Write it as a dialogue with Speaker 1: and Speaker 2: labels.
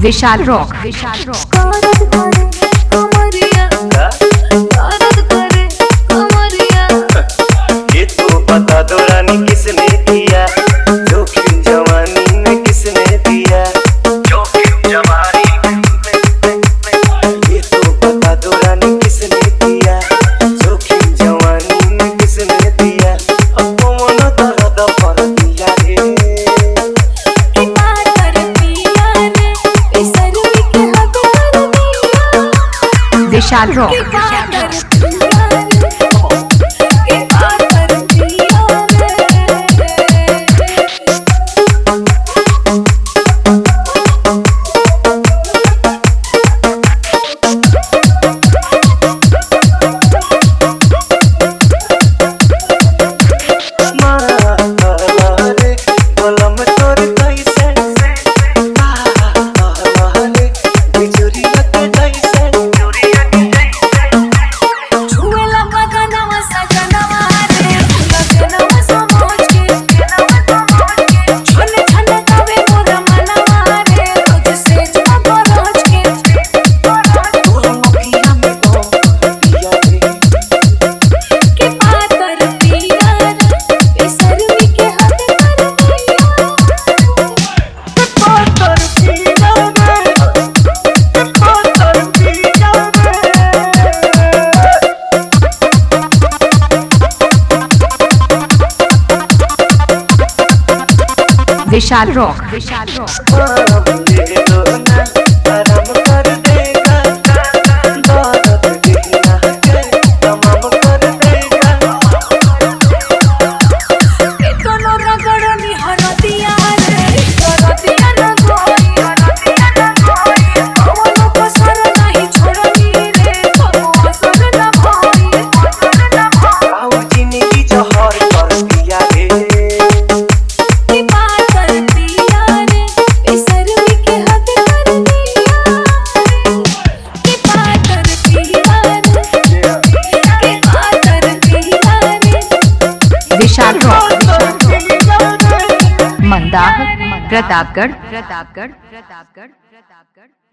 Speaker 1: विशाल rock.
Speaker 2: ये तो बता दो रानी किसने दिया जोखिम जवानी में, किसने दिया जोखिम जवानी में। ये तो बता दो रानी किसने दिया जोखिम जवानी में, किसने दिया अब मन दर्द पर दिया रे।
Speaker 1: विशाल रॉक। विशाल रॉक।
Speaker 2: आराम कर देगा, दौलत देना है तमाम कर देगा।
Speaker 3: दोनों रगड़नी हरदिया रे, हरदिया न कोई, कमलों को सर नहीं छोड़नी रे, कमलों सर न भाई।
Speaker 2: आओ जिंदगी जहर कर दिया रे।
Speaker 1: विशाल रॉक। मंदाह प्रतापगढ़।